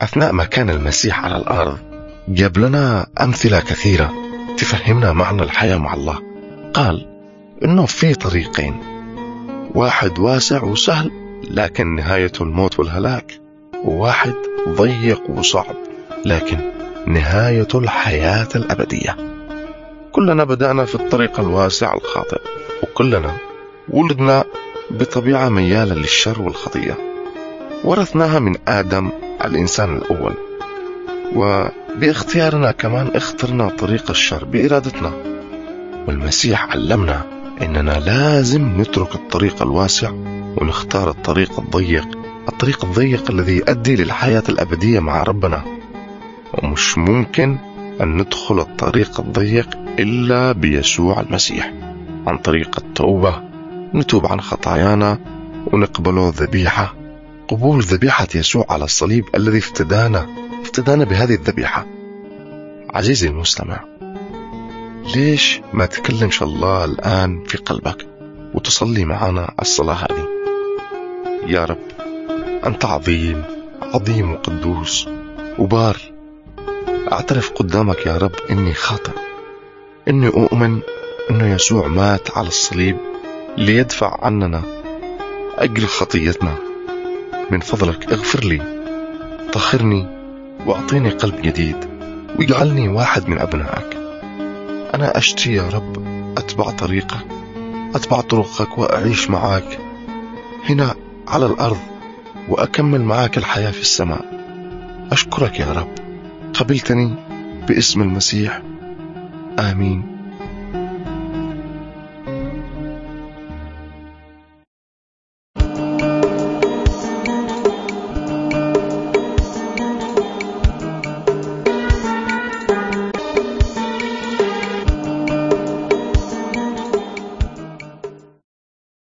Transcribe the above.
أثناء ما كان المسيح على الأرض جاب لنا أمثلة كثيرة تفهمنا معنى الحياة مع الله. قال إنه في طريقين، واحد واسع وسهل لكن نهايته الموت والهلاك، وواحد ضيق وصعب لكن نهايته الحياة الأبدية. كلنا بدأنا في الطريق الواسع الخاطئ، وكلنا ولدنا بطبيعة ميالة للشر والخطية، ورثناها من آدم الإنسان الأول، وباختيارنا كمان اخترنا طريق الشر بإرادتنا. والمسيح علمنا إننا لازم نترك الطريق الواسع ونختار الطريق الضيق الذي يؤدي للحياة الأبدية مع ربنا. ومش ممكن أن ندخل الطريق الضيق إلا بيسوع المسيح، عن طريق التوبة، نتوب عن خطايانا ونقبله ذبيحة، قبول ذبيحة يسوع على الصليب الذي افتدانا بهذه الذبيحة. عزيزي المستمع، ليش ما تكلمش الله الآن في قلبك وتصلي معنا الصلاة هذه؟ يا رب، أنت عظيم عظيم وقدوس وبار. أعترف قدامك يا رب إني خاطئ، إني أؤمن إنه يسوع مات على الصليب ليدفع عننا أجر خطيتنا. من فضلك اغفر لي، طهرني وأعطيني قلب جديد، واجعلني واحد من أبنائك. أنا أشتي يا رب أتبع طريقك، أتبع طرقك، وأعيش معك هنا على الأرض، وأكمل معك الحياة في السماء. أشكرك يا رب، قبلتني باسم المسيح، آمين.